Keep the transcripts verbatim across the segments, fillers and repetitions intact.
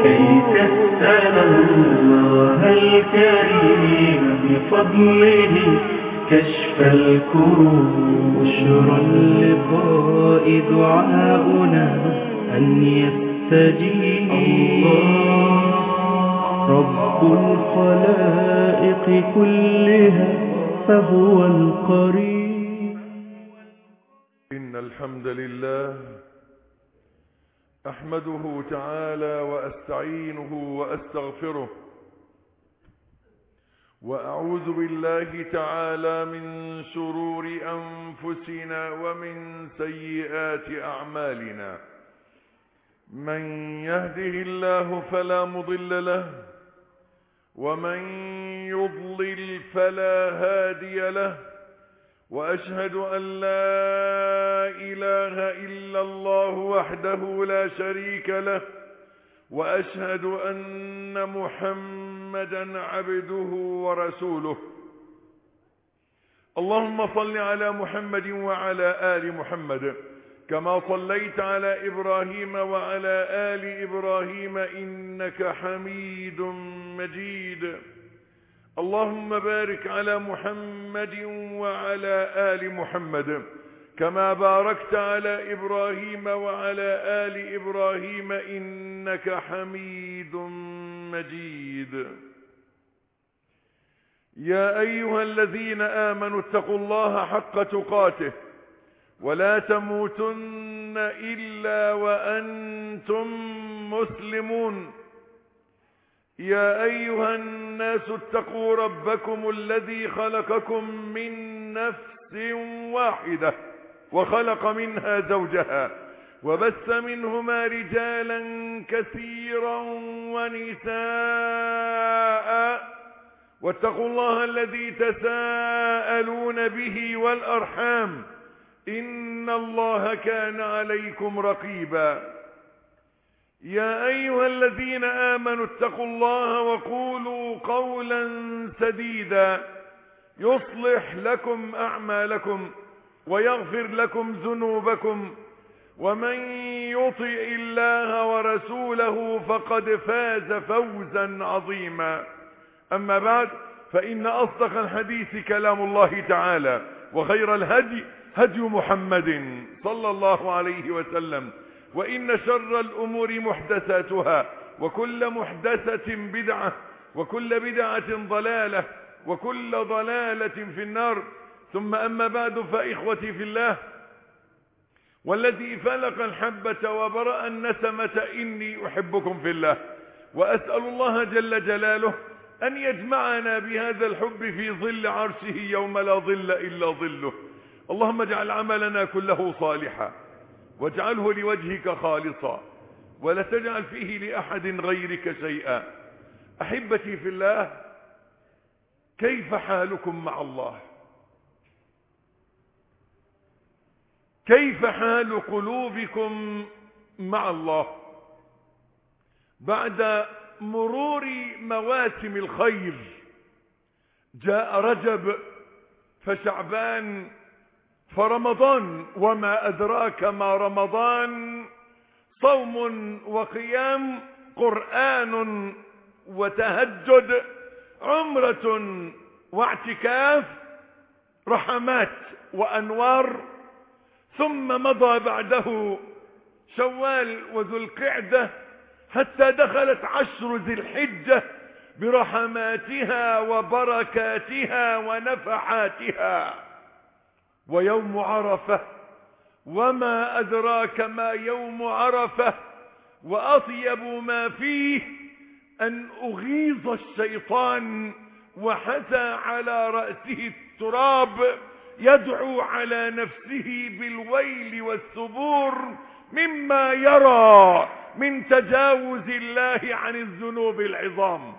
كي تسأل الله الكريم بفضله كشف الكروب. بشرى اللقاء دعاؤنا أن يستجيب رب الخلائق كلها فهو القريب. إن الحمد لله أحمده تعالى وأستعينه وأستغفره، وأعوذ بالله تعالى من شرور أنفسنا ومن سيئات أعمالنا. من يهده الله فلا مضل له، ومن يضلل فلا هادي له، وأشهد أن لا إله إلا الله وحده لا شريك له، وأشهد أن محمدا عبده ورسوله. اللهم صل على محمد وعلى آل محمد كما صليت على إبراهيم وعلى آل إبراهيم إنك حميد مجيد. اللهم بارك على محمد وعلى آل محمد كما باركت على إبراهيم وعلى آل إبراهيم إنك حميد مجيد. يا أيها الذين آمنوا اتقوا الله حق تقاته ولا تموتن إلا وأنتم مسلمون. يا أيها الناس اتقوا ربكم الذي خلقكم من نفس واحدة وخلق منها زوجها وبث منهما رجالا كثيرا ونساء، واتقوا الله الذي تساءلون به والأرحام إن الله كان عليكم رقيبا. يا أيها الذين آمنوا اتقوا الله وقولوا قولا سديدا يصلح لكم أعمالكم ويغفر لكم ذنوبكم، ومن يطع الله ورسوله فقد فاز فوزا عظيما. أما بعد، فإن أصدق الحديث كلام الله تعالى، وخير الهدي هدي محمد صلى الله عليه وسلم، وإن شر الأمور محدثاتها، وكل محدثة بدعة، وكل بدعة ضلالة، وكل ضلالة في النار. ثم أما بعد، فإخوتي في الله، والذي فلق الحبة وبرأ النسمة إني أحبكم في الله، وأسأل الله جل جلاله أن يجمعنا بهذا الحب في ظل عرشه يوم لا ظل إلا ظله. اللهم اجعل عملنا كله صالحا، واجعله لوجهك خالصا، ولا تجعل فيه لأحد غيرك شيئا. أحبتي في الله، كيف حالكم مع الله؟ كيف حال قلوبكم مع الله؟ بعد مرور مواسم الخير جاء رجب فشعبان فرمضان، وما أدراك ما رمضان؟ صوم وقيام، قرآن وتهجد، عمرة واعتكاف، رحمات وأنوار. ثم مضى بعده شوال وذو القعدة حتى دخلت عشر ذي الحجة برحماتها وبركاتها ونفحاتها. ويوم عرفة، وما أدراك ما يوم عرفة؟ وأطيب ما فيه أن أغيظ الشيطان وحثى على رأسه التراب يدعو على نفسه بالويل والثبور مما يرى من تجاوز الله عن الذنوب العظام.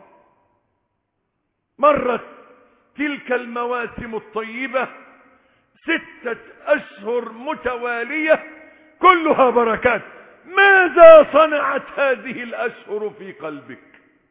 مرت تلك المواسم الطيبة ستة أشهر متوالية كلها بركات. ماذا صنعت هذه الأشهر في قلبك؟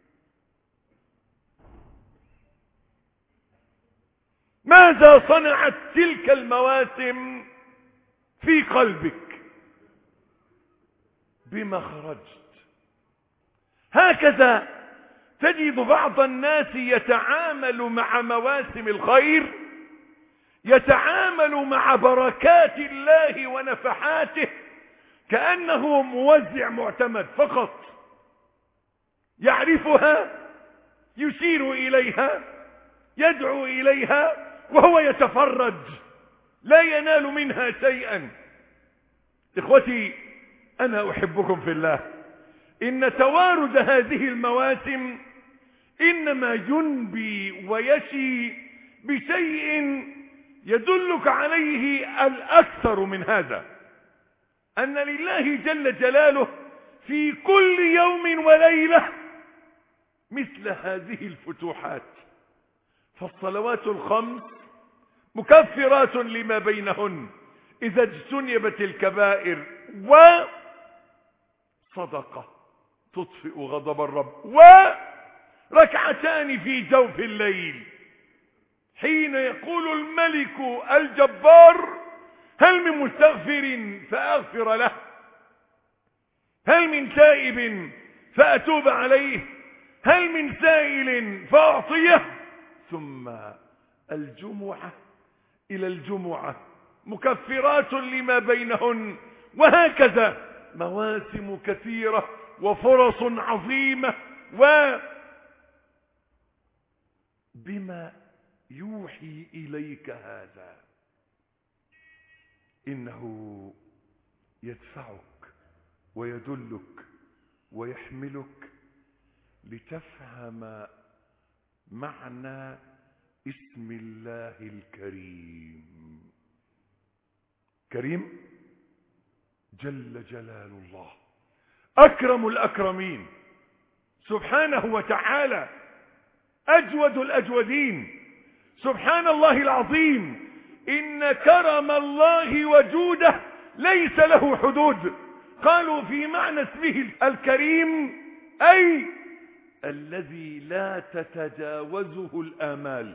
ماذا صنعت تلك المواسم في قلبك؟ بما خرجت؟ هكذا تجد بعض الناس يتعامل مع مواسم الخير، يتعامل مع بركات الله ونفحاته كأنه موزع معتمد فقط، يعرفها، يشير إليها، يدعو إليها، وهو يتفرج لا ينال منها شيئا. إخوتي، أنا أحبكم في الله. إن توارد هذه المواسم إنما ينبي ويشي بشيء يدلك عليه الأكثر من هذا، أن لله جل جلاله في كل يوم وليلة مثل هذه الفتوحات. فالصلوات الخمس مكفرات لما بينهن إذا اجتنبت الكبائر، وصدقة تطفئ غضب الرب، وركعتان في جوف الليل حين يقول الملك الجبار: هل من مستغفر فأغفر له، هل من تائب فأتوب عليه، هل من سائل فأعطيه. ثم الجمعة إلى الجمعة مكفرات لما بينهن، وهكذا مواسم كثيرة وفرص عظيمة. وبما يوحي إليك هذا؟ إنه يدفعك ويدلك ويحملك لتفهم معنى اسم الله الكريم. كريم جل جلال الله، أكرم الأكرمين سبحانه وتعالى، أجود الأجودين، سبحان الله العظيم. إن كرم الله وجوده ليس له حدود. قالوا في معنى اسمه الكريم أي الذي لا تتجاوزه الآمال،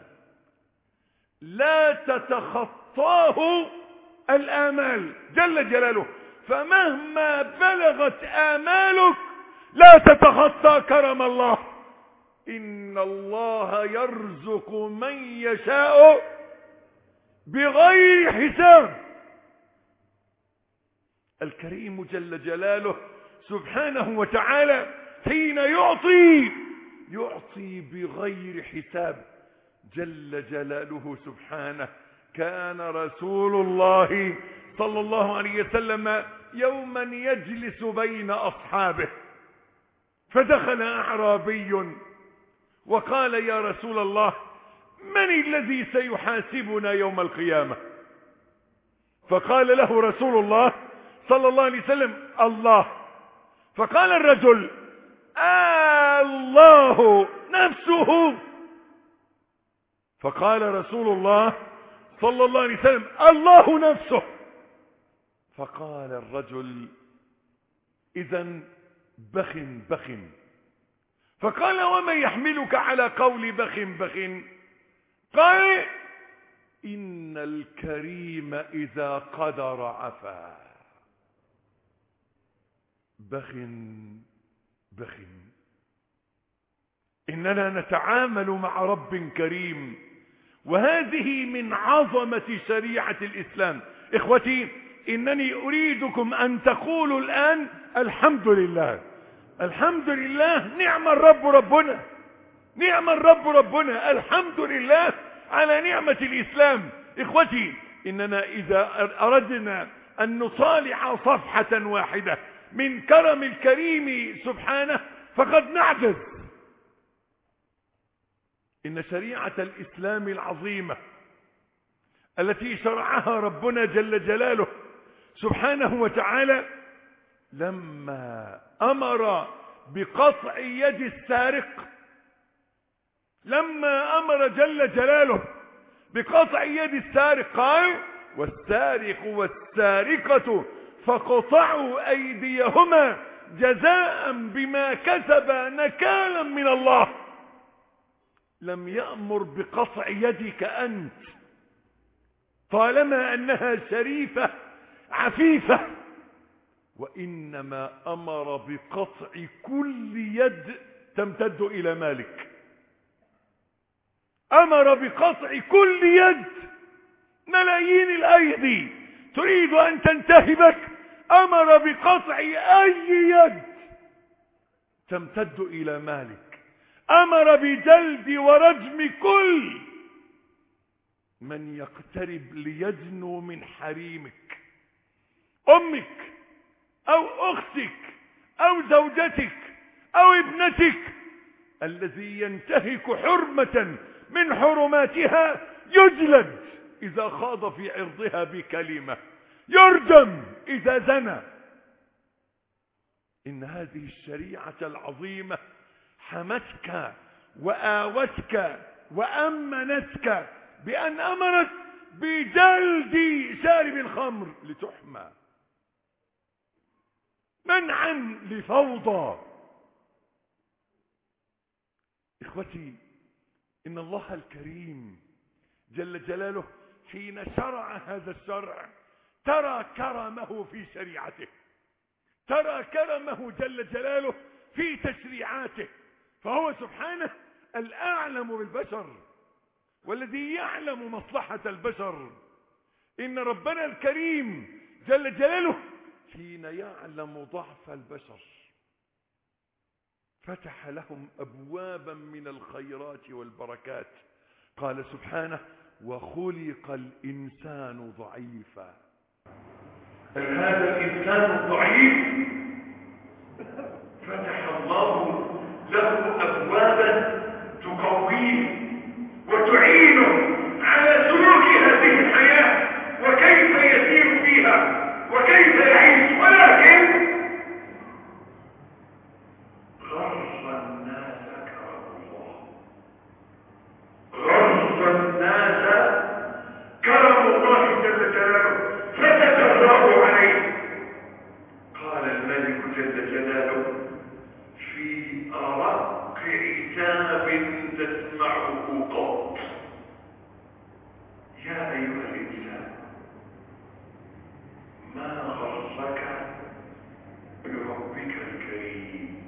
لا تتخطاه الآمال جل جلاله. فمهما بلغت آمالك لا تتخطى كرم الله. إن الله يرزق من يشاء بغير حساب. الكريم جل جلاله سبحانه وتعالى حين يعطي يعطي بغير حساب جل جلاله سبحانه. كان رسول الله صلى الله عليه وسلم يوما يجلس بين أصحابه، فدخل أعرابي وقال: يا رسول الله، من الذي سيحاسبنا يوم القيامة؟ فقال له رسول الله صلى الله عليه وسلم: الله. فقال الرجل: الله نفسه. فقال رسول الله صلى الله عليه وسلم: الله نفسه. فقال الرجل: إذن بخ بخ. فقال: وما يحملك على قول بخ بخ؟ قال: إن الكريم إذا قدر عفا. بخ بخ. إننا نتعامل مع رب كريم، وهذه من عظمة شريعة الإسلام. إخوتي، إنني أريدكم أن تقولوا الآن: الحمد لله، الحمد لله، نعم الرب ربنا، نعم الرب ربنا، الحمد لله على نعمة الإسلام. إخوتي، إننا إذا أردنا أن نصالح صفحة واحدة من كرم الكريم سبحانه فقد نعجز. إن شريعة الإسلام العظيمة التي شرعها ربنا جل جلاله سبحانه وتعالى لما أمر بقطع يد السارق، لما أمر جل جلاله بقطع يد السارق قال: والسارق والسارقة فاقطعوا أيديهما جزاء بما كسبا نكالا من الله. لم يأمر بقطع يدك أنت طالما أنها شريفة عفيفة، وإنما أمر بقطع كل يد تمتد إلى مالك. أمر بقطع كل يد. ملايين الأيدي تريد أن تنتهبك، أمر بقطع أي يد تمتد إلى مالك. أمر بجلد ورجم كل من يقترب ليدنو من حريمك، أمك أو أختك أو زوجتك أو ابنتك. الذي ينتهك حرمة من حرماتها يجلد إذا خاض في عرضها بكلمة، يرجم إذا زنى. إن هذه الشريعة العظيمة حمتك وآوتك وأمنتك بأن أمرت بجلد شارب الخمر لتحمى، منعا لفوضى. إخوتي، إن الله الكريم جل جلاله حين شرع هذا الشرع ترى كرمه في شريعته، ترى كرمه جل جلاله في تشريعاته، فهو سبحانه الأعلم بالبشر والذي يعلم مصلحة البشر. إن ربنا الكريم جل جلاله حين يعلم ضعف البشر فتح لهم أبوابا من الخيرات والبركات. قال سبحانه: وخلق الإنسان ضعيفا. هذا الإنسان الضعيف فتح الله له أبوابا تقويه وتعينه على سلوك هذه الحياة وكيف يسير فيها وكيف يعيش. ولكن غر الناس كرم الله، غر الناس كرم الله جل جلاله فتجرأوا عليه. قال الملك جل جلاله في أرق عتاب تسمعه قط: يا أيها الإنسان ما غرك بربك الكريم،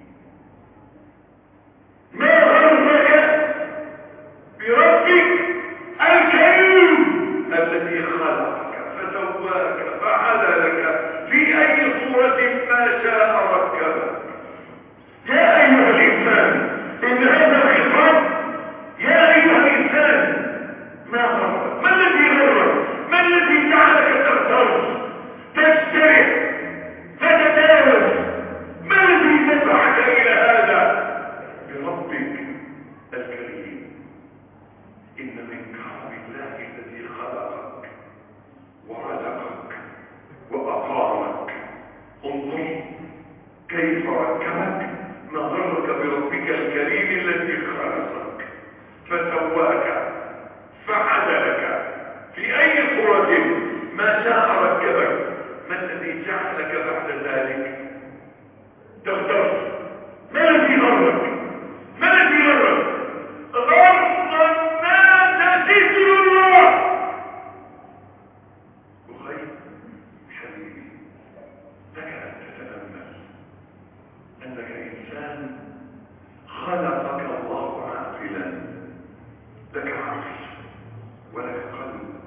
ما غرك بربك الكريم الذي خلقك فسواك فعدلك في أي صورة ما شاء ركبك. يا أيها الإنسان، إن هذا الخطاب يا أيها الإنسان ما غرك، ما الذي غرك، ما الذي جعلك تغتر تجترح تتجاوز، ما الذي دفعك إلى هذا؟ بربك الكريم. إن من كرم الله الذي خلقك ورزقك وأقامك. انظر كيف ركبك، ما غرك بربك الكريم الذي خلقك فسواك فعدلك في أي صورة ما شاء ركبك. ما الذي جعلك بعد ذلك تغتر؟ ما الذي غرك؟ ما الذي غرك؟ غر الناس ذكر الله. وخير حبيبي، لك أن تتأمل أنك إنسان خلقك الله عاقلا، لك عقل ولك قلب،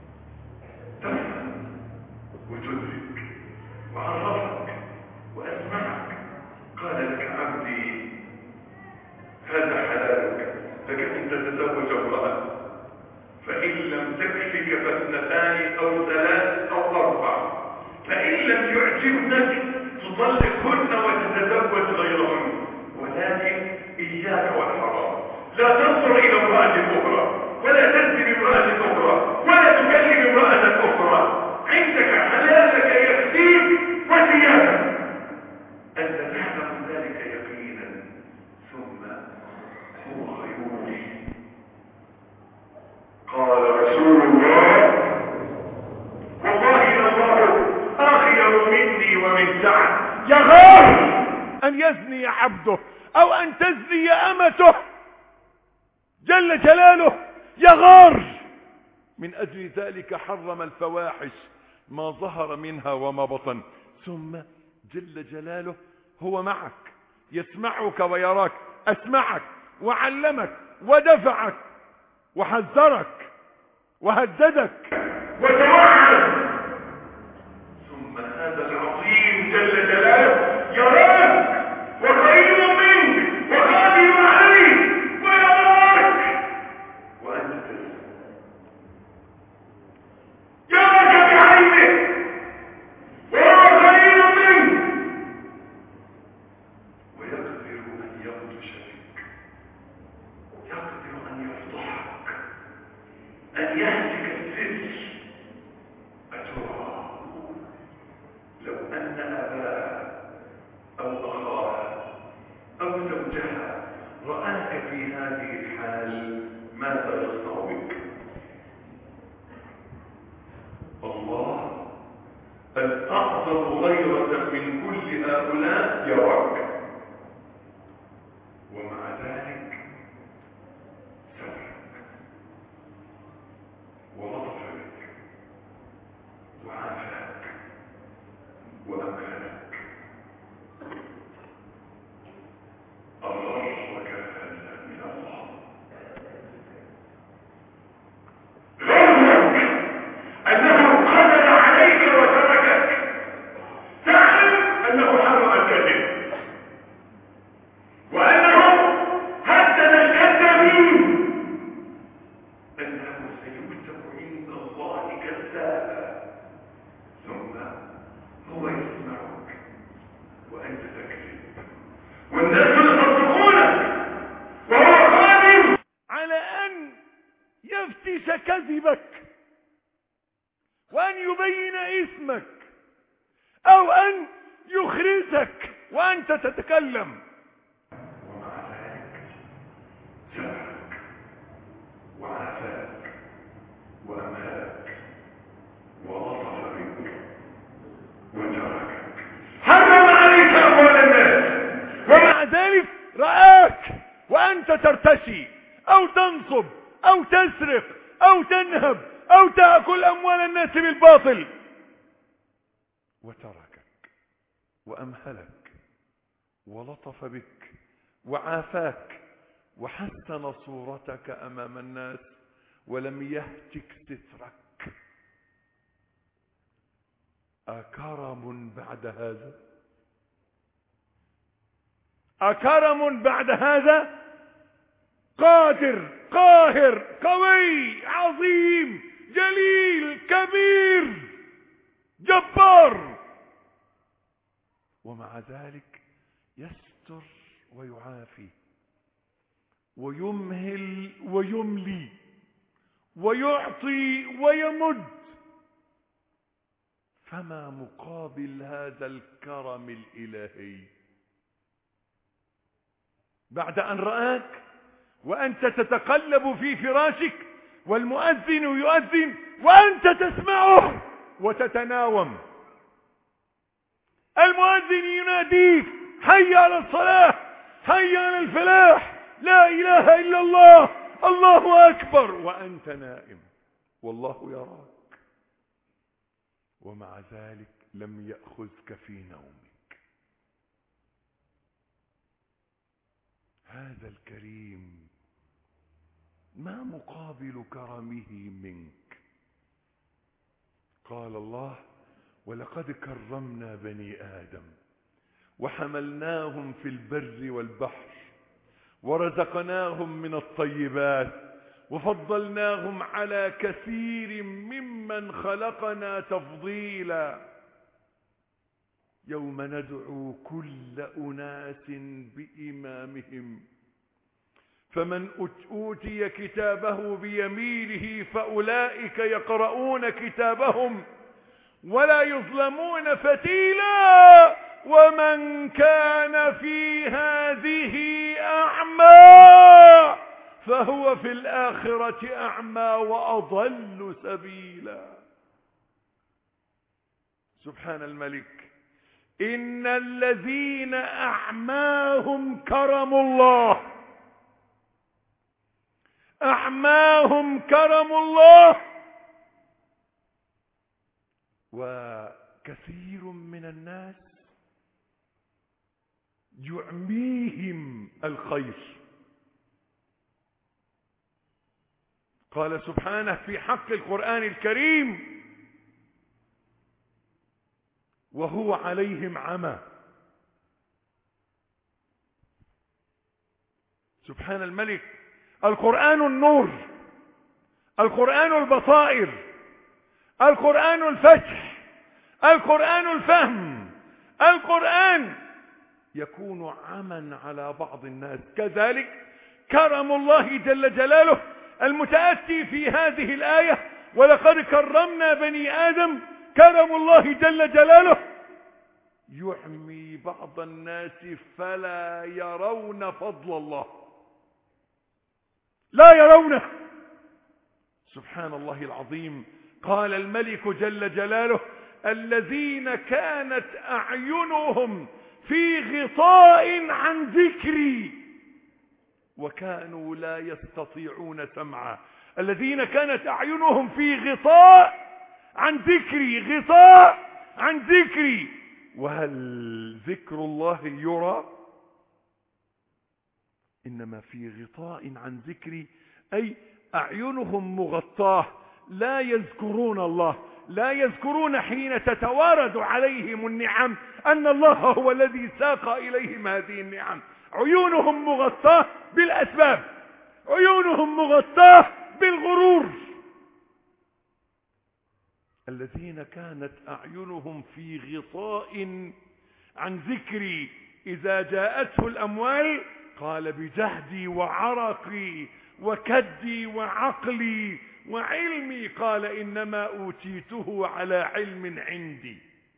تفهم وتدرك وعرفك وأسمعك. قال لك عبدي هذا حلالك، لك أن تتزوج امرأة، فإن لم تكفك فاثنتان أو ثلاث أو أربع، فإن لم يعجبنك تطلقهن وتتزوج غيرهن. ولكن إياك والحرام، لا تنظر إلى امرأة أخرى ولا تنزل امرأة أخرى ولا تكلم امرأة أخرى. عندك حلالك يكفيك وزيادة. أنت تعلم ذلك يقينا، ثم هو خير. قال رسول الله: والله الله أخير مني ومن سعد. يغار أن يزني عبده أو أن تزني أمته جل جلاله، يغار. من أجل ذلك حرم الفواحش ما ظهر منها وما بطن، ثم جل جلاله هو معك، يسمعك ويراك. أسمعك وعلمك ودفعك وحذرك وهددك وتوعد. ثم هذا العظيم جل جلاله يراك وقريب منك وقادر عليك ويراك وأنت تسمع، يراك بعينه وهو قريب منك ويقدر أن يبطش بك، يقدر أن يفضحك، أن يهتك السر. أترى لو أن أباها أو أخاها أو زوجها رآك في هذه الحال ماذا يصنع بك؟ الله الأعظم غيرة من كل هؤلاء يراك، ومع ذلك سبحك ولطف بك وعافاك وأمهلك. أغرك هذا من الله، غرك أنه قدر عليك وتركك. تعلم أنه حرم الكذب وأنه هدد الكذابين، أنه سيكتب عند الله كذابا. ثم هو يسمعك وأنت تكذب والناس يصدقونك وهو قادر على أن يفتش كذبك وأن يبين اسمك أو أن يخرجك وأنت تتكلم. ومع ذلك سمعك وعافاك وأمهلك ولطف بك وتركك، حرم عليك أموال الناس، ومع ذلك رآك وأنت ترتشي أو تنصب أو تسرق أو تنهب أو تأكل أموال الناس بالباطل، وتركك وأمهلك ولطف بك وعافاك وحسن صورتك أمام الناس ولم يهتك سترك. أكرم بعد هذا؟ أكرم بعد هذا؟ قادر قاهر قوي عظيم جليل كبير جبار، ومع ذلك يستر ويعافي ويمهل ويملي ويعطي ويمد. فما مقابل هذا الكرم الإلهي؟ بعد أن رآك وأنت تتقلب في فراشك والمؤذن يؤذن وأنت تسمعه وتتناوم، المؤذن يناديك حي على الصلاة حي على الفلاح لا إله إلا الله الله أكبر وأنت نائم والله يراك، ومع ذلك لم يأخذك في نومك. هذا الكريم ما مقابل كرمه منك؟ قال الله ولقد كرمنا بني آدم وحملناهم في البر والبحر ورزقناهم من الطيبات وفضلناهم على كثير ممن خلقنا تفضيلا. يوم ندعو كل أناس بإمامهم فمن أوتي كتابه بيمينه فأولئك يقرؤون كتابهم ولا يظلمون فتيلا ومن كان في هذه أعمى فهو في الآخرة أعمى وأضل سبيلا. سبحان الملك. إن الذين أعماهم كرم الله، أعماهم كرم الله، وكثير من الناس يعميهم الخير. قال سبحانه في حق القرآن الكريم: وهو عليهم عمى. سبحان الملك. القرآن النور، القرآن البصائر، القرآن الفتح، القرآن الفهم، القرآن يكون عمى على بعض الناس. كذلك كرم الله جل جلاله المتأتي في هذه الآية: ولقد كرمنا بني آدم. كرم الله جل جلاله يعمي بعض الناس فلا يرون فضل الله، لا يرونه. سبحان الله العظيم. قال الملك جل جلاله: الذين كانت أعينهم في غطاء عن ذكري وكانوا لا يستطيعون سمعا. الذين كانت أعينهم في غطاء عن ذكري، غطاء عن ذكري. وهل ذكر الله يرى؟ إنما في غطاء عن ذكري أي أعينهم مغطاه، لا يذكرون الله، لا يذكرون حين تتوارد عليهم النعم أن الله هو الذي ساق إليهم هذه النعم. عيونهم مغطاه بالأسباب، عيونهم مغطاه بالغرور. الذين كانت أعينهم في غطاء عن ذكري إذا جاءته الأموال قال: بجهدي وعرقي وكدي وعقلي وعلمي. قال: إنما أوتيته على علم عندي.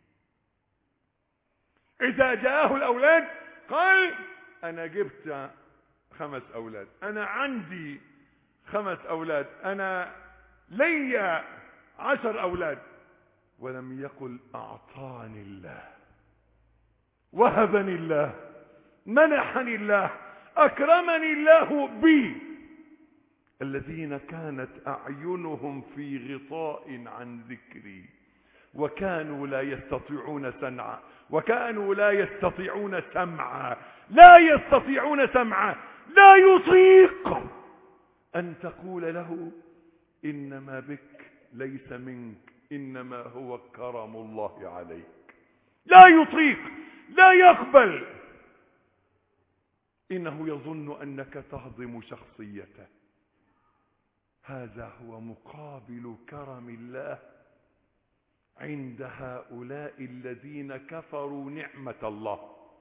إذا جاءه الأولاد قال: أنا جبت خمس أولاد، أنا عندي خمس أولاد، أنا لي عشر أولاد. ولم يقل: أعطاني الله، وهبني الله، منحني الله، أكرمني الله بي. الذين كانت أعينهم في غطاء عن ذكري وكانوا لا يستطيعون سمعا، وكانوا لا يستطيعون سمعا، لا يستطيعون سمعا. لا يطيق أن تقول له: إنما بك ليس منك، إنما هو كرم الله عليك. لا يطيق، لا يقبل. إنه يظن أنك تهضم شخصيته. هذا هو مقابل كرم الله عند هؤلاء الذين كفروا نعمة الله،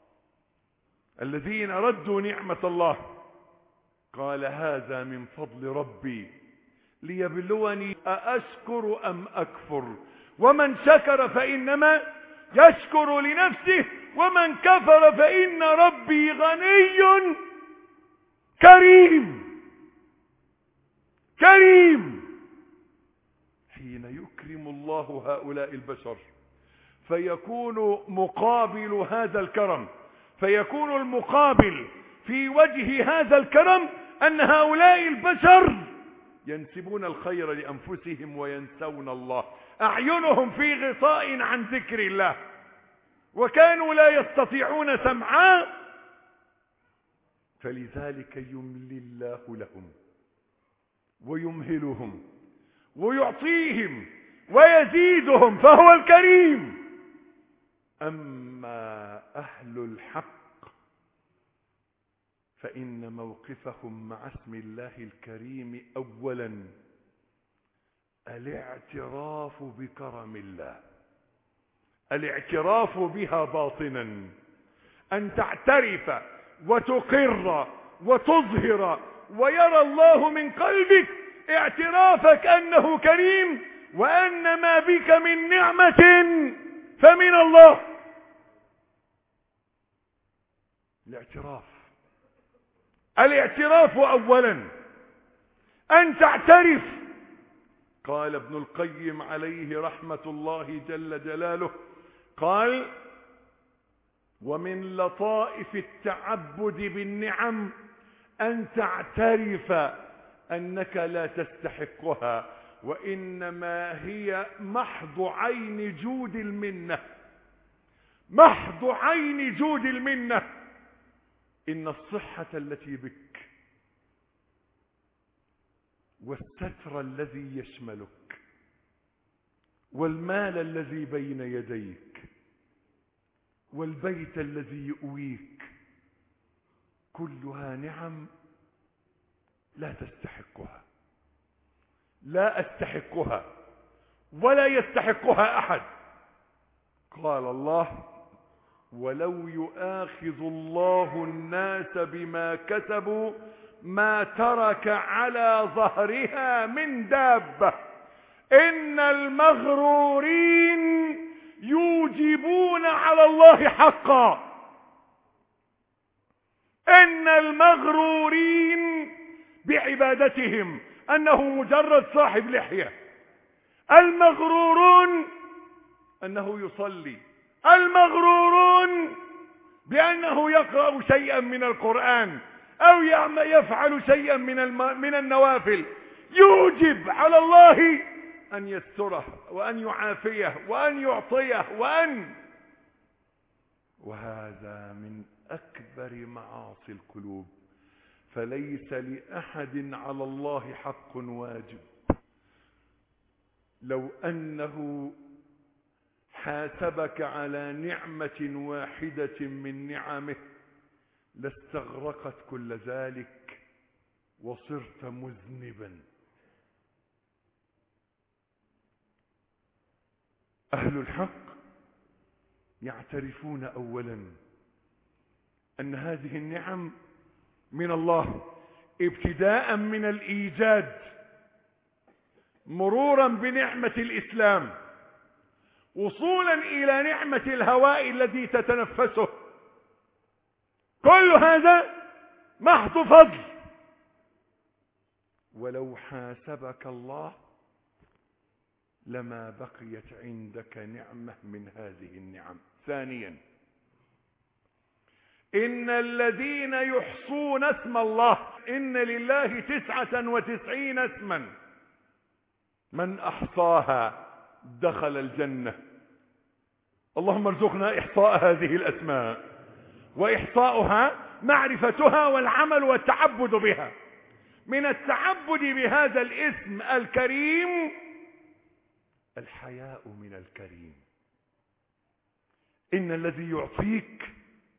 الذين ردوا نعمة الله. قال: هذا من فضل ربي ليبلوني أأشكر أم أكفر. ومن شكر فإنما يشكر لنفسه، ومن كفر فإن ربي غني كريم. كريم. حين يكرم الله هؤلاء البشر فيكون مقابل هذا الكرم، فيكون المقابل في وجه هذا الكرم أن هؤلاء البشر ينسبون الخير لأنفسهم وينسون الله. أعينهم في غطاء عن ذكر الله وكانوا لا يستطيعون سمعا، فلذلك يملي الله لهم ويمهلهم ويعطيهم ويزيدهم، فهو الكريم. أما أهل الحق فإن موقفهم مع اسم الله الكريم أولا الاعتراف بكرم الله، الاعتراف بها باطنا، أن تعترف وتقر وتظهر ويرى الله من قلبك اعترافك أنه كريم، وأن ما بك من نعمة فمن الله. الاعتراف، الاعتراف أولا، أن تعترف. قال ابن القيم عليه رحمة الله جل جلاله، قال: ومن لطائف التعبد بالنعم أن تعترف أنك لا تستحقها، وإنما هي محض عين جود المنة، محض عين جود المنة. إن الصحة التي بك والستر الذي يشملك والمال الذي بين يديك والبيت الذي يؤويك كلها نعم لا تستحقها، لا أستحقها ولا يستحقها أحد. قال الله: ولو يؤاخذ الله الناس بما كسبوا ما ترك على ظهرها من دابة إن المغرورين يوجبون على الله حقا. إن المغرورين بعبادتهم أنه مجرد صاحب لحية، المغرورون أنه يصلي، المغرورون بأنه يقرأ شيئا من القرآن أو يفعل شيئا من من النوافل يوجب على الله أن يستره وأن يعافيه وأن يعطيه وأن وهذا من أكبر معاصي القلوب. فليس لأحد على الله حق واجب. لو أنه حاسبك على نعمة واحدة من نعمه لاستغرقت كل ذلك وصرت مذنبا. أهل الحق يعترفون أولا أن هذه النعم من الله، ابتداء من الإيجاد مرورا بنعمة الإسلام وصولا إلى نعمة الهواء الذي تتنفسه. كل هذا محض فضل. ولو حاسبك الله لما بقيت عندك نعمة من هذه النعم. ثانيا، إن الذين يحصون اسم الله، إن لله تسعة وتسعين اسما من أحصاها دخل الجنة. اللهم ارزقنا إحصاء هذه الأسماء، وإحصاؤها معرفتها والعمل والتعبد بها. من التعبد بهذا الاسم الكريم الحياء من الكريم. إن الذي يعطيك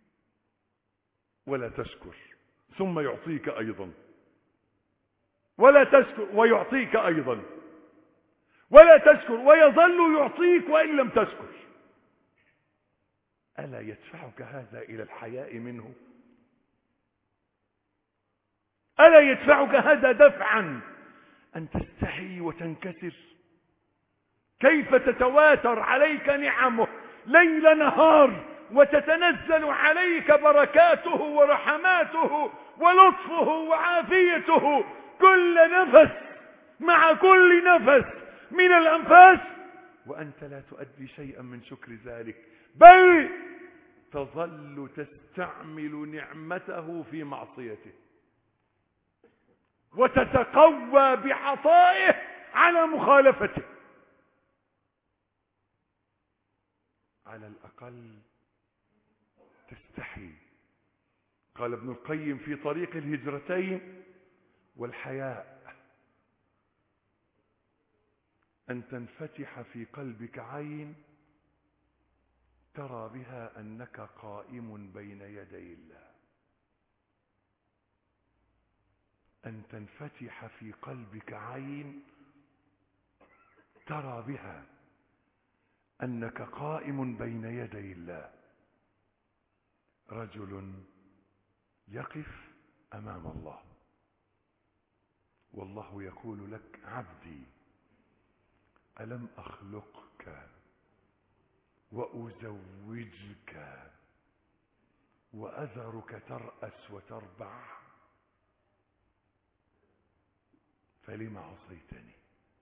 ولا تشكر ثم يعطيك أيضا، ولا تشكر ويعطيك أيضا، ولا تشكر ويظل يعطيك وإن لم تشكر. ألا يدفعك هذا إلى الحياء منه؟ ألا يدفعك هذا دفعا أن تستحي وتنكسر؟ كيف تتواتر عليك نعمه ليل نهار وتتنزل عليك بركاته ورحماته ولطفه وعافيته كل نفس مع كل نفس من الأنفاس، وأنت لا تؤدي شيئا من شكر ذلك، بل تظل تستعمل نعمته في معصيته وتتقوى بعطائه على مخالفته. على الأقل تستحي. قال ابن القيم في طريق الهجرتين: والحياء أن تنفتح في قلبك عين ترى بها أنك قائم بين يدي الله. أن تنفتح في قلبك عين ترى بها أنك قائم بين يدي الله. رجل يقف أمام الله والله يقول لك: عبدي ألم أخلقك وأزوجك وأذرك ترأس وتربع فلم عصيتني؟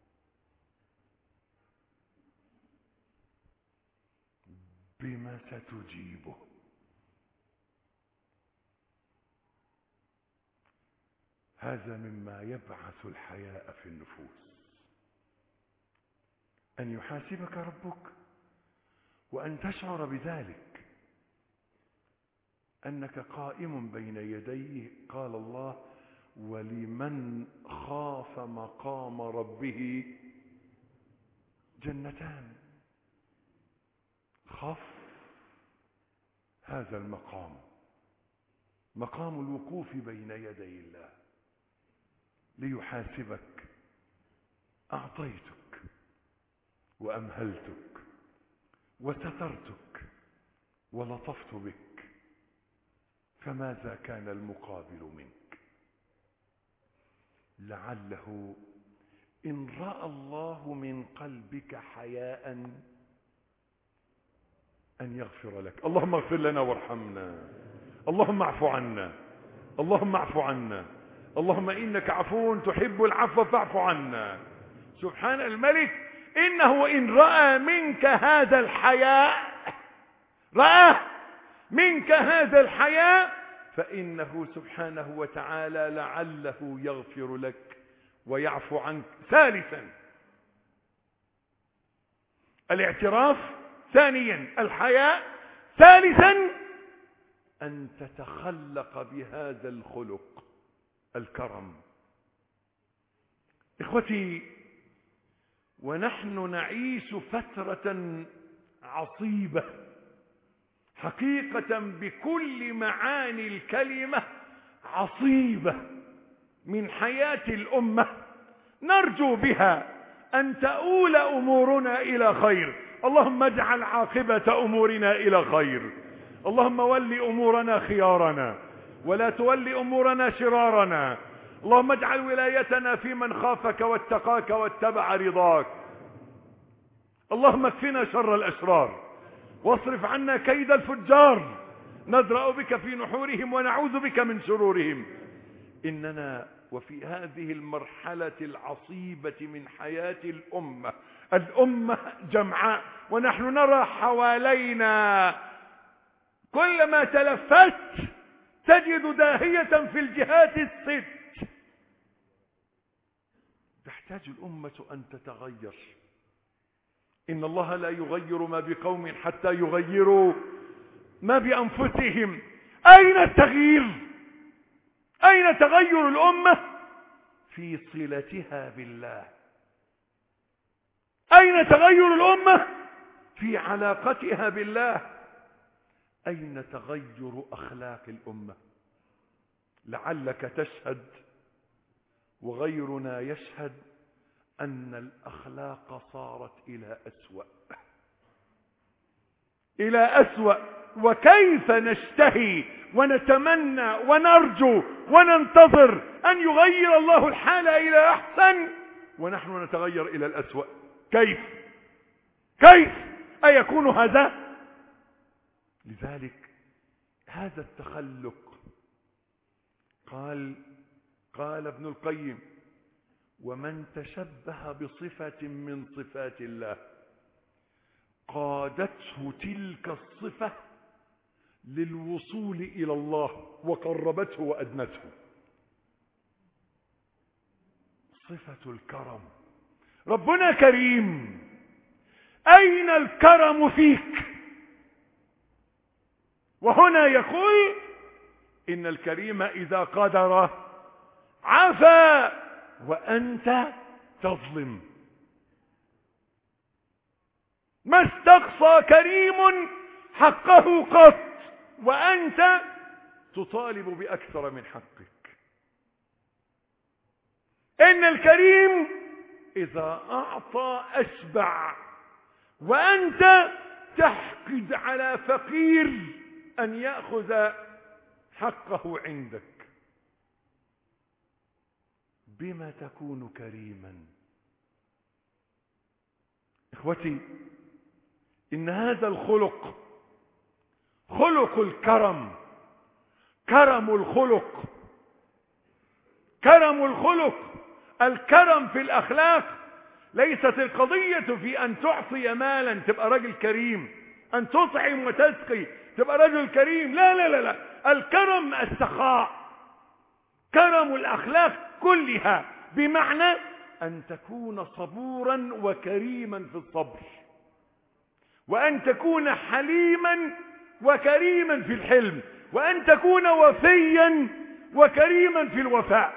بما ستجيبه؟ هذا مما يبعث الحياء في النفوس، أن يحاسبك ربك وأن تشعر بذلك. أنك قائم بين يديه. قال الله: ولمن خاف مقام ربه جنتان. خف هذا المقام، مقام الوقوف بين يدي الله ليحاسبك. أعطيتك وأمهلتك وسترتك ولطفت بك، فماذا كان المقابل منك؟ لعله إن رأى الله من قلبك حياء أن يغفر لك. اللهم اغفر لنا وارحمنا، اللهم اعف عنا، اللهم اعف عنا، اللهم إنك عفو تحب العفو فاعف عنا. سبحان الملك. إنه إن رأى منك هذا الحياء، رأى منك هذا الحياء، فإنه سبحانه وتعالى لعله يغفر لك ويعفو عنك. ثالثا الاعتراف، ثانيا الحياء، ثالثا أن تتخلق بهذا الخلق الكرم. إخوتي، ونحن نعيش فترة عصيبة حقيقة بكل معاني الكلمة، عصيبة من حياة الأمة، نرجو بها أن تؤول أمورنا إلى خير. اللهم اجعل عاقبة أمورنا إلى خير. اللهم ول أمورنا خيارنا ولا تول أمورنا شرارنا. اللهم اجعل ولايتنا في من خافك واتقاك واتبع رضاك. اللهم اكفنا شر الأشرار واصرف عنا كيد الفجار. نذرأ بك في نحورهم ونعوذ بك من شرورهم. إننا وفي هذه المرحلة العصيبة من حياة الأمة، الأمة جمعاء، ونحن نرى حوالينا كلما تلفت تجد داهية في الجهات الست. تحتاج الأمة أن تتغير. إن الله لا يغير ما بقوم حتى يغيروا ما بأنفسهم. أين التغيير؟ أين تغير الأمة؟ في صلتها بالله. أين تغير الأمة؟ في علاقتها بالله. أين تغير أخلاق الأمة؟ لعلك تشهد وغيرنا يشهد أن الأخلاق صارت إلى أسوأ، إلى أسوأ. وكيف نشتهي ونتمنى ونرجو وننتظر أن يغير الله الحال إلى أحسن ونحن نتغير إلى الأسوأ؟ كيف؟ كيف أيكون هذا؟ لذلك هذا التخلق، قال قال ابن القيم: ومن تشبه بصفة من صفات الله قادته تلك الصفة للوصول إلى الله وقربته وأدنته. صفة الكرم. ربنا كريم. أين الكرم فيك؟ وهنا يقول: إن الكريم إذا قدر عفا وأنت تظلم. ما استقصى كريم حقه قط وأنت تطالب بأكثر من حقك. إن الكريم إذا أعطى أشبع وأنت تحقد على فقير أن يأخذ حقه عندك. بما تكون كريما؟ إخوتي، إن هذا الخلق خلق الكرم، كرم الخلق، كرم الخلق. الكرم في الأخلاق ليست القضية في أن تعطي مالا تبقى رجل كريم، أن تطعم وتسقي تبقى رجل كريم. لا لا لا لا. الكرم السخاء، كرم الأخلاق كلها، بمعنى أن تكون صبورا وكريما في الصبر، وأن تكون حليما وكريما في الحلم، وأن تكون وفيا وكريما في الوفاء.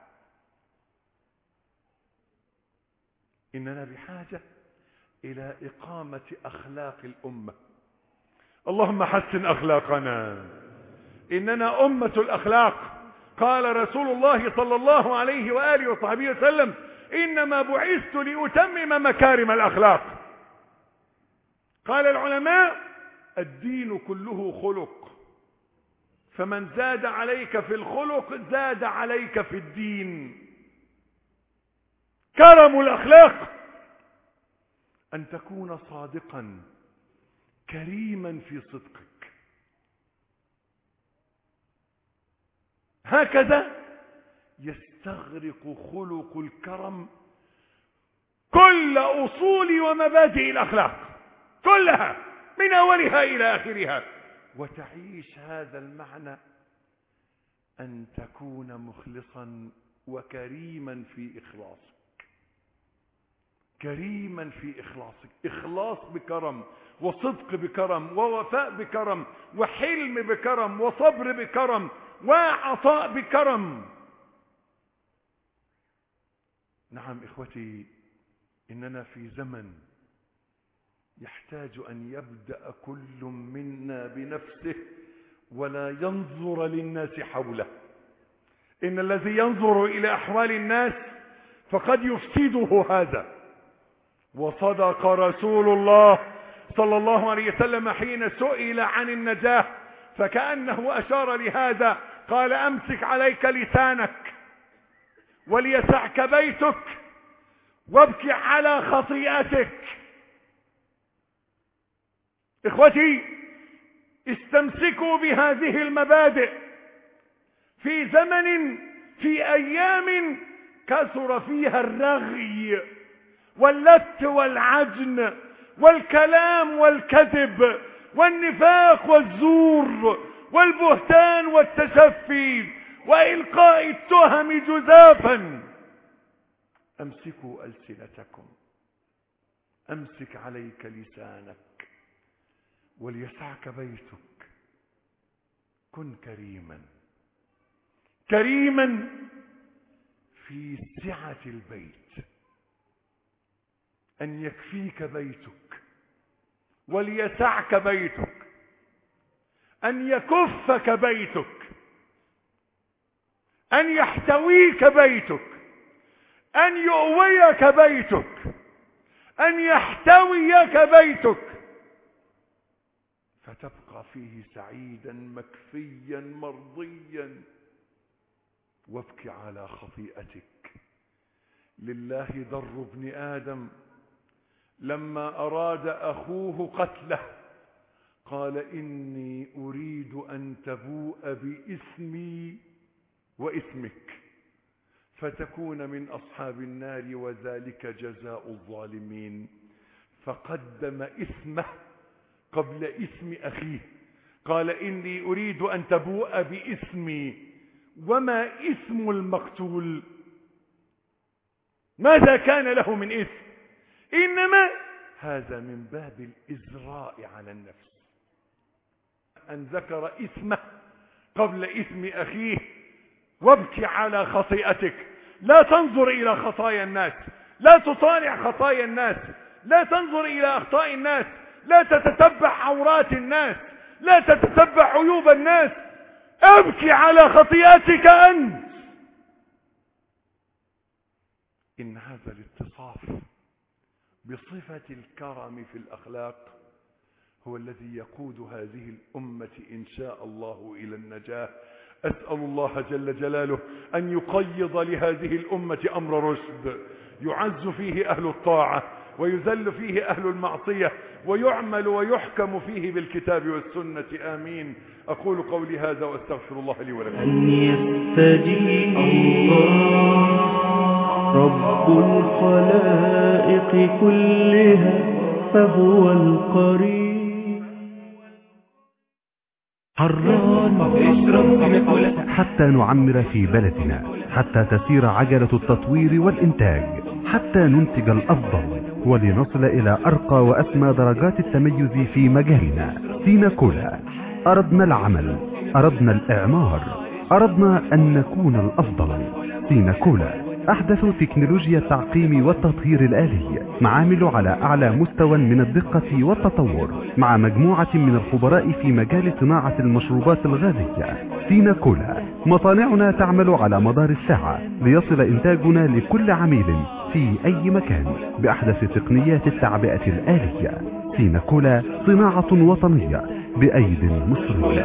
إننا بحاجة إلى إقامة أخلاق الأمة. اللهم حسن أخلاقنا، إننا أمة الأخلاق. قال رسول الله صلى الله عليه وآله وصحبه وسلم: إنما بعثت لأتمم مكارم الأخلاق. قال العلماء: الدين كله خلق، فمن زاد عليك في الخلق زاد عليك في الدين. كرم الأخلاق أن تكون صادقا كريما في صدقك. هكذا يستغرق خلق الكرم كل أصول ومبادئ الأخلاق كلها من أولها إلى آخرها، وتعيش هذا المعنى أن تكون مخلصا وكريما في إخلاصك. كريما في إخلاصك، إخلاص بكرم، وصدق بكرم، ووفاء بكرم، وحلم بكرم، وصبر بكرم، وعطاء بكرم. نعم إخوتي، إننا في زمن يحتاج أن يبدأ كل منا بنفسه ولا ينظر للناس حوله. إن الذي ينظر إلى أحوال الناس فقد يفسده هذا. وصدق رسول الله صلى الله عليه وسلم حين سئل عن النجاة فكأنه أشار لهذا، قال: أمسك عليك لسانك وليسعك بيتك وابكي على خطيئتك. إخوتي، استمسكوا بهذه المبادئ في زمن، في أيام كثر فيها الرغي واللت والعجن والكلام والكذب والنفاق والزور والبهتان والتشفي وإلقاء التهم جزافا. أمسكوا ألسنتكم، أمسك عليك لسانك وليسعك بيتك. كن كريما، كريما في سعة البيت، أن يكفيك بيتك وليسعك بيتك، أن يكفك بيتك، أن يحتويك بيتك، أن يؤويك بيتك، أن يحتويك بيتك، فتبقى فيه سعيدا مكفيا مرضيا. وابكي على خطيئتك. لله در ابن آدم لما أراد أخوه قتله قال: إني أريد أن تبوء بإثمي وإثمك فتكون من أصحاب النار وذلك جزاء الظالمين. فقدم إثمه قبل إثم أخيه، قال: إني أريد أن تبوء بإثمي. وما إثم المقتول؟ ماذا كان له من إثم؟ إنما هذا من باب الإزراء على النفس، أن ذكر إثمه قبل إثم أخيه. وابكي على خطيئتك. لا تنظر إلى خطايا الناس، لا تطالع خطايا الناس، لا تنظر إلى أخطاء الناس، لا تتتبع عورات الناس، لا تتتبع عيوب الناس. ابكي على خطيئتك أنت. إن هذا الاتصاف بصفة الكرم في الأخلاق هو الذي يقود هذه الأمة إن شاء الله إلى النجاة. أسأل الله جل جلاله أن يقيض لهذه الأمة أمر رشد، يعز فيه أهل الطاعة ويذل فيه أهل المعصية، ويعمل ويحكم فيه بالكتاب والسنة. آمين. أقول قولي هذا وأستغفر الله لي ولكم. أن يستجيب رب الخلائق كلها فهو القريب. حران حتى نعمر في بلدنا، حتى تسير عجلة التطوير والإنتاج، حتى ننتج الأفضل ولنصل إلى أرقى وأسمى درجات التميز في مجالنا. سينا كولا، أردنا العمل أردنا الإعمار، أردنا أن نكون الأفضل. سيناكولا أحدث تكنولوجيا التعقيم والتطهير الآلي، معامل على أعلى مستوى من الدقة والتطور، مع مجموعة من الخبراء في مجال صناعة المشروبات الغازية. سيناكولا مصانعنا تعمل على مدار الساعة ليصل إنتاجنا لكل عميل في أي مكان بأحدث تقنيات التعبئة الآلية. سيناكولا صناعة وطنية بأيد مصرية.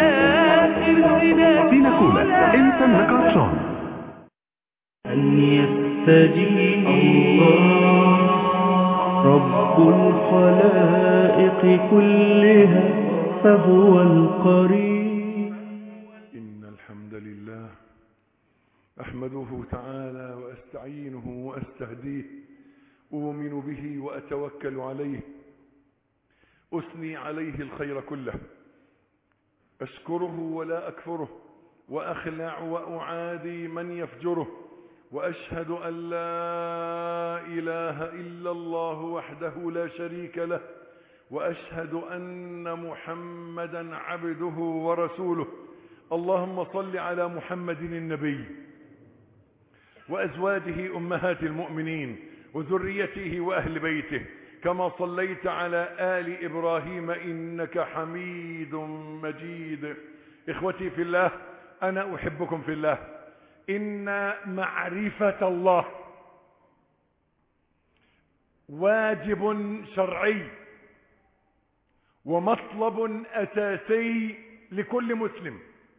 سيناكولا انت النكاتشون. أن يستجيب الله رب الخلائق كلها فهو القريب. إن الحمد لله أحمده تعالى وأستعينه وأستهديه، أؤمن به وأتوكل عليه، أثني عليه الخير كله، أشكره ولا أكفره، وأخلع وأعادي من يفجره، وأشهد أن لا إله إلا الله وحده لا شريك له، وأشهد أن محمدا عبده ورسوله. اللهم صل على محمد النبي وأزواجه أمهات المؤمنين وذريته وأهل بيته، كما صليت على آل إبراهيم إنك حميد مجيد. إخوتي في الله، أنا أحبكم في الله. إن معرفة الله واجب شرعي ومطلب أساسي لكل مسلم،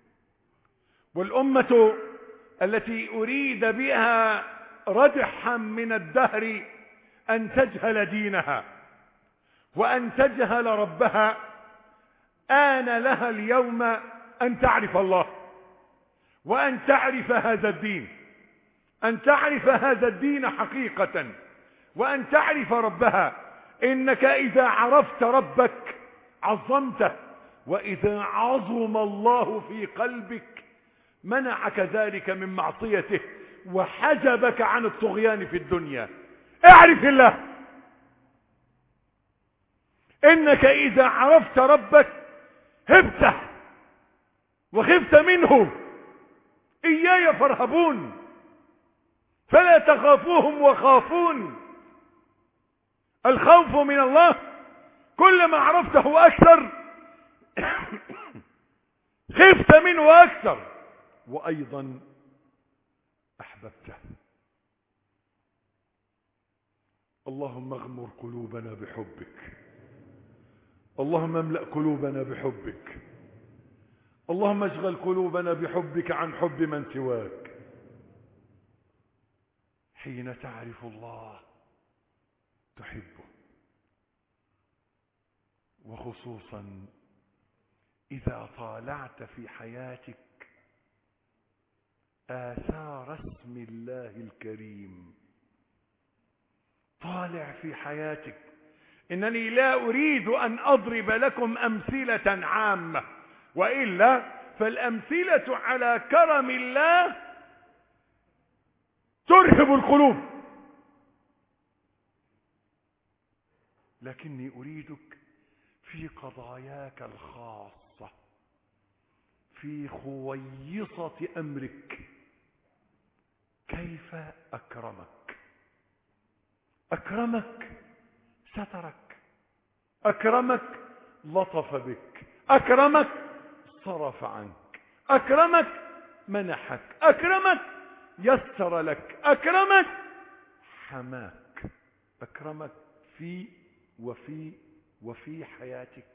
والأمة التي أريد بها ردحا من الدهر أن تجهل دينها وأن تجهل ربها، آن لها اليوم أن تعرف الله وأن تعرف هذا الدين، أن تعرف هذا الدين حقيقة، وأن تعرف ربها. إنك إذا عرفت ربك عظمته، وإذا عظم الله في قلبك منعك ذلك من معصيته وحجبك عن الطغيان في الدنيا. اعرف الله. إنك إذا عرفت ربك هبته وخفت منه. إياي فارهبون فلا تخافوهم وخافون. الخوف من الله كلما عرفته أكثر خفت منه أكثر، وأيضا أحببته. اللهم اغمر قلوبنا بحبك، اللهم املأ قلوبنا بحبك، اللهم اشغل قلوبنا بحبك عن حب من سواك. حين تعرف الله تحبه، وخصوصا إذا طالعت في حياتك آثار اسم الله الكريم. طالع في حياتك. إنني لا أريد أن أضرب لكم أمثلة عامة، وإلا فالأمثلة على كرم الله ترهب القلوب، لكني أريدك في قضاياك الخاصة، في خويصة أمرك، كيف أكرمك. أكرمك سترك، أكرمك لطف بك، أكرمك صرف عنك، أكرمك منحك، أكرمك يسر لك، أكرمك حماك، أكرمك في وفي وفي حياتك.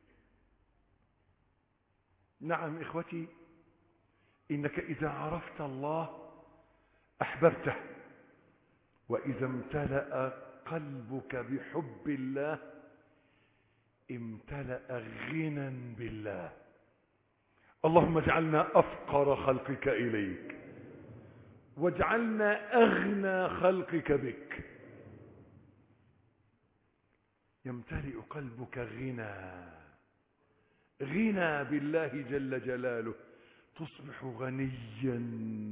نعم إخوتي، إنك إذا عرفت الله أحببته، وإذا امتلأ قلبك بحب الله امتلأ غنى بالله. اللهم اجعلنا أفقر خلقك إليك، واجعلنا أغنى خلقك بك. يمتلئ قلبك غنى غنى بالله جل جلاله، تصبح غنيا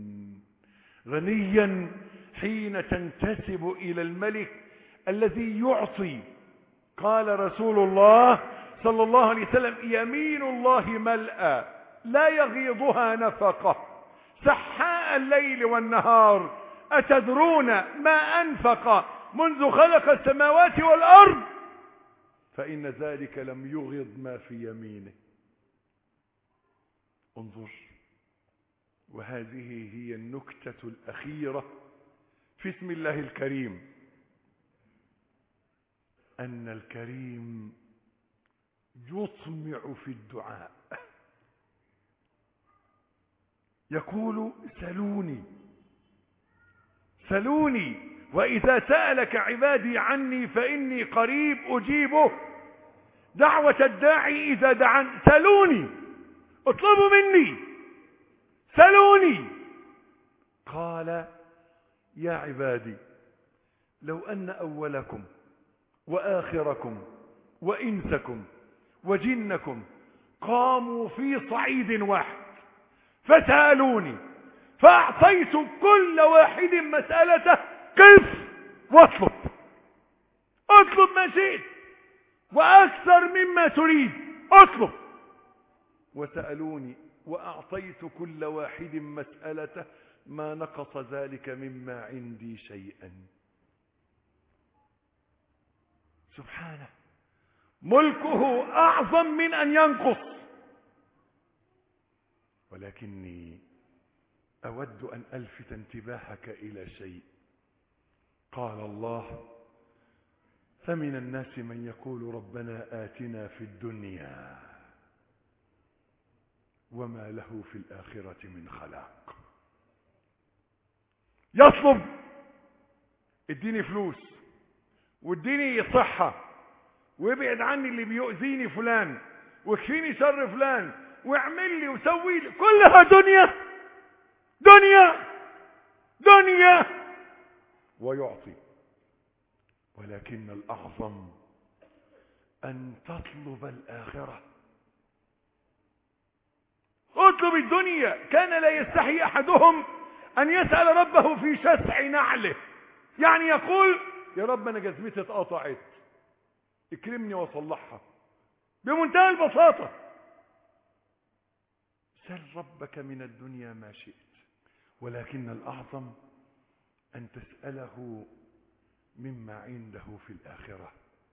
غنيا حين تنتسب إلى الملك الذي يعطي. قال رسول الله صلى الله عليه وسلم: يمين الله ملأى لا يغيضها نفقة سحاء الليل والنهار. أتدرون ما أنفق منذ خلق السماوات والأرض؟ فإن ذلك لم يغض ما في يمينه. انظر، وهذه هي النكتة الأخيرة في اسم الله الكريم، أن الكريم يطمع في الدعاء. يقول سلوني سلوني وإذا سألك عبادي عني فإني قريب أجيبه دعوة الداعي إذا دعان. سلوني، اطلبوا مني، سلوني. قال يا عبادي لو أن أولكم وآخركم وإنسكم وجنكم قاموا في صعيد واحد فسألوني فأعطيت كل واحد مسألته، قف واطلب، اطلب ما شئت وأكثر مما تريد، اطلب. وسألوني وأعطيت كل واحد مسألته ما نقص ذلك مما عندي شيئا. سبحانه، ملكه أعظم من أن ينقص. ولكني أود أن ألفت انتباهك إلى شيء. قال الله: فمن الناس من يقول ربنا آتنا في الدنيا وما له في الآخرة من خلاق. يطلب اديني فلوس واديني صحة وابعد عني اللي بيؤذيني فلان وكفيني شر فلان واعمل لي وسوي لي، كلها دنيا دنيا دنيا، ويعطي. ولكن الأعظم أن تطلب الآخرة. اطلب الدنيا. كان لا يستحي أحدهم أن يسأل ربه في شسع نعله، يعني يقول يا رب أنا جزمتي اتقطعت اكرمني وصلحها، بمنتهى البساطة. سل ربك من الدنيا ما شئت، ولكن الأعظم أن تسأله مما عنده في الآخرة.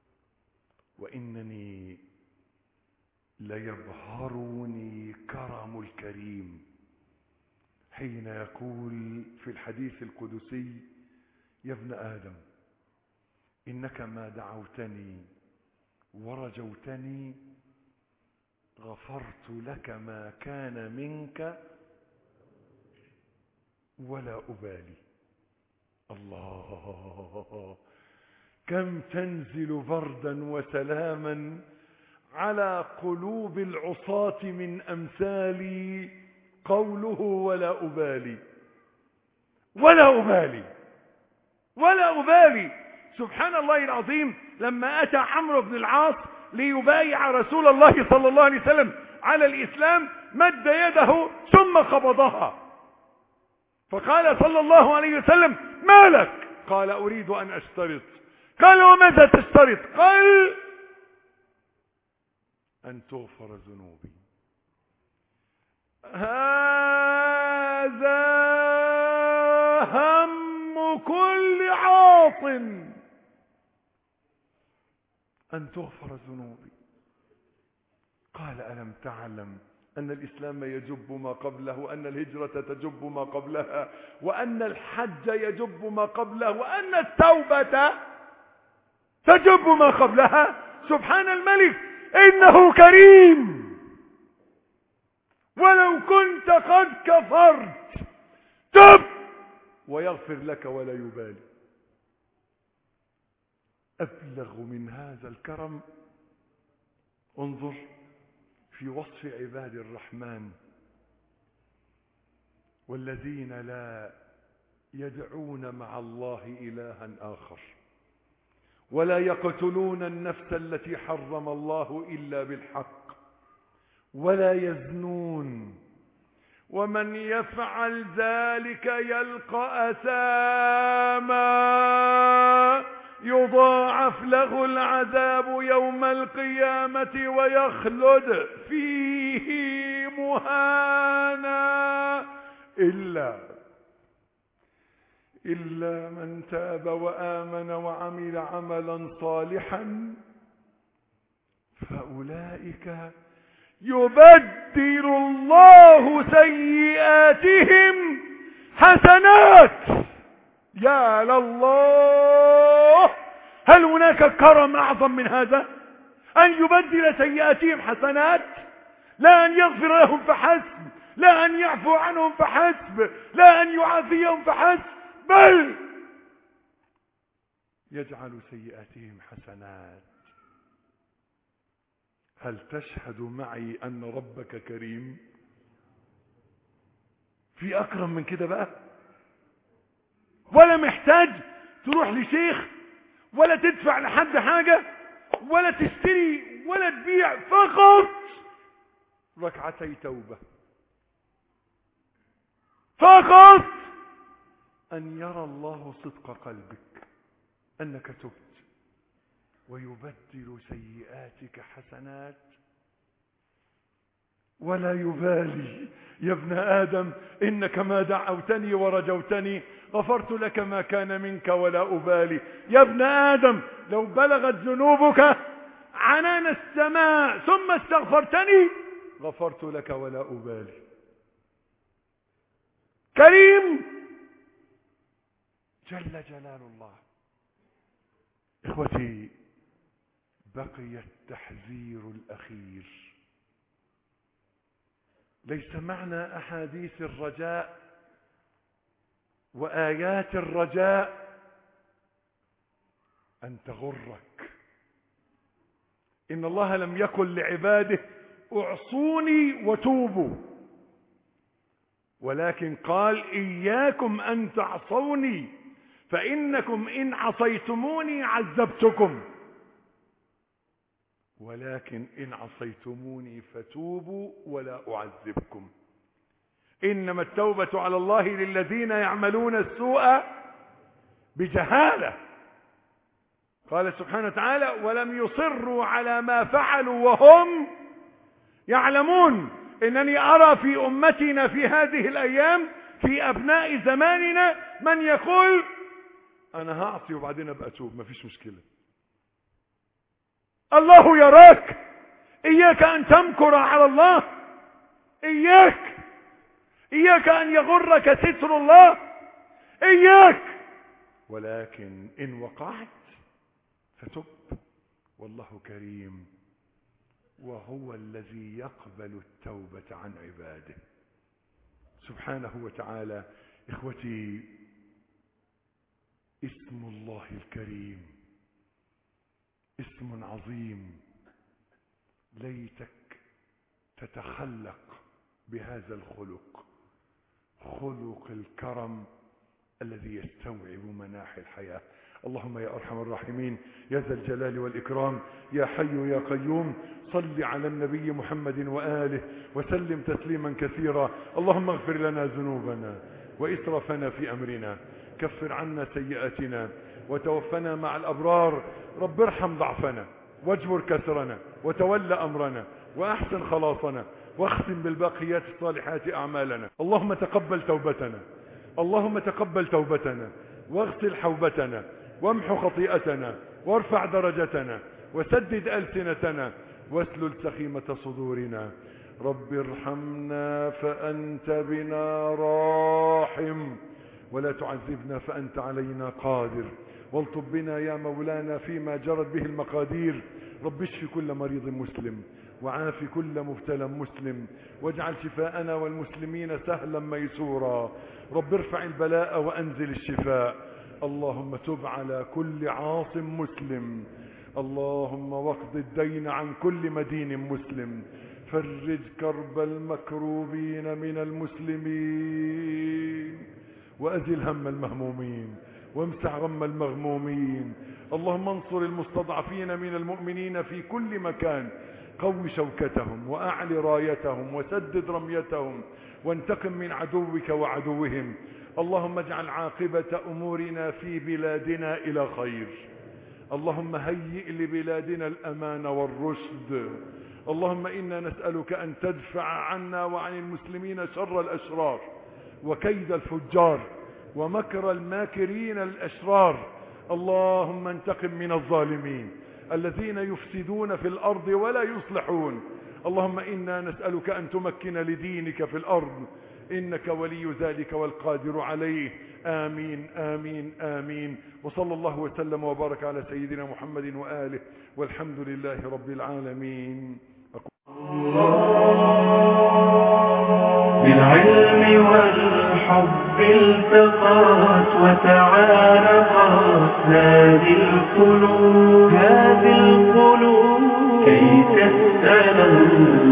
وإنني ليبهرني كرم الكريم حين يقول في الحديث القدسي: يا ابن آدم إنك ما دعوتني ورجوتني غفرت لك ما كان منك ولا أبالي. الله، كم تنزل بردا وسلاما على قلوب العصاة من أمثالي قوله ولا أبالي ولا أبالي ولا أبالي. سبحان الله العظيم. لما أتى عمرو بن العاص ليبايع رسول الله صلى الله عليه وسلم على الإسلام مد يده ثم قبضها، فقال صلى الله عليه وسلم: ما لك؟ قال: أريد أن أشترط. قال: وماذا تشترط؟ قال: أن تغفر ذنوبي. هذا هم كل عاصم، أن تغفر ذنوبي. قال: ألم تعلم أن الإسلام يجب ما قبله، وأن الهجرة تجب ما قبلها، وأن الحج يجب ما قبله، وأن التوبة تجب ما قبلها؟ سبحان الملك، إنه كريم. ولو كنت قد كفرت تب ويغفر لك ولا يبالي. أبلغ من هذا الكرم انظر في وصف عباد الرحمن: والذين لا يدعون مع الله إلها آخر ولا يقتلون النفس التي حرم الله إلا بالحق ولا يزنون ومن يفعل ذلك يلقى أثاما يضاعف له العذاب يوم القيامة ويخلد فيه مهانا إلا إلا من تاب وآمن وعمل عملا صالحا فأولئك يبدل الله سيئاتهم حسنات. يا لله، هل هناك كرم أعظم من هذا؟ أن يبدل سيئاتهم حسنات، لا أن يغفر لهم فحسب، لا أن يعفو عنهم فحسب، لا أن يعافيهم فحسب، بل يجعل سيئاتهم حسنات. هل تشهد معي أن ربك كريم؟ في أكرم من كده بقى؟ ولا محتاج تروح لشيخ، ولا تدفع لحد حاجة، ولا تشتري ولا تبيع، فقط ركعتي توبة، فقط أن يرى الله صدق قلبك أنك تبت، ويبدل سيئاتك حسنات ولا يبالي. يا ابن آدم إنك ما دعوتني ورجوتني غفرت لك ما كان منك ولا أبالي. يا ابن آدم لو بلغت ذنوبك عنان السماء ثم استغفرتني غفرت لك ولا أبالي. كريم جل جلال الله. إخوتي، بقي التحذير الأخير. ليس معنى أحاديث الرجاء وآيات الرجاء أن تغرك. إن الله لم يقل لعباده اعصوني وتوبوا، ولكن قال إياكم أن تعصوني فإنكم إن عصيتموني عذبتكم، ولكن إن عصيتموني فتوبوا ولا أعذبكم. إنما التوبة على الله للذين يعملون السوء بجهالة. قال سبحانه وتعالى ولم يصروا على ما فعلوا وهم يعلمون. إنني أرى في أمتنا في هذه الأيام في أبناء زماننا من يقول أنا هعصي وبعدين أبقى أتوب، مفيش مشكلة. الله يراك، إياك أن تمكر على الله، إياك إياك أن يغرك ستر الله، إياك. ولكن إن وقعت فتب، والله كريم، وهو الذي يقبل التوبة عن عباده سبحانه وتعالى. إخوتي، اسم الله الكريم اسم عظيم، ليتك تتخلق بهذا الخلق، خلق الكرم الذي يستوعب مناحي الحياة. اللهم يا أرحم الراحمين يا ذا الجلال والإكرام يا حي يا قيوم، صل على النبي محمد وآله وسلم تسليما كثيرا. اللهم اغفر لنا ذنوبنا وإسرافنا في أمرنا، كفر عنا سيئاتنا وتوفنا مع الأبرار. رب ارحم ضعفنا واجبر كسرنا وتول أمرنا وأحسن خلاصنا واختم بالباقيات الصالحات أعمالنا. اللهم تقبل توبتنا، اللهم تقبل توبتنا واغسل حوبتنا وامحو خطيئتنا وارفع درجتنا وسدد ألسنتنا واسلل سخيمة صدورنا. رب ارحمنا فأنت بنا راحم، ولا تعذبنا فأنت علينا قادر، والطب بنا يا مولانا فيما جرت به المقادير. رب اشف كل مريض مسلم وعاف كل مبتلى مسلم، واجعل شفاءنا والمسلمين سهلا ميسورا. رب ارفع البلاء وأنزل الشفاء. اللهم تب على كل عاص مسلم، اللهم واقض الدين عن كل مدين مسلم، فرج كرب المكروبين من المسلمين، وأزل هم المهمومين وامسح غم المغمومين. اللهم انصر المستضعفين من المؤمنين في كل مكان، قو شوكتهم وأعل رايتهم وسدد رميتهم، وانتقم من عدوك وعدوهم. اللهم اجعل عاقبة أمورنا في بلادنا إلى خير. اللهم هيئ لبلادنا الأمان والرشد. اللهم إنا نسألك أن تدفع عنا وعن المسلمين شر الأشرار وكيد الفجار ومكر الماكرين الأشرار. اللهم انتقم من الظالمين الذين يفسدون في الأرض ولا يصلحون. اللهم إنا نسألك أن تمكن لدينك في الأرض، إنك ولي ذلك والقادر عليه. آمين آمين آمين. وصلى الله وسلم وبارك على سيدنا محمد وآله، والحمد لله رب العالمين. بالعلم والحب التقات وتعارفت هذه القلوب هذه القلوب كي تسأل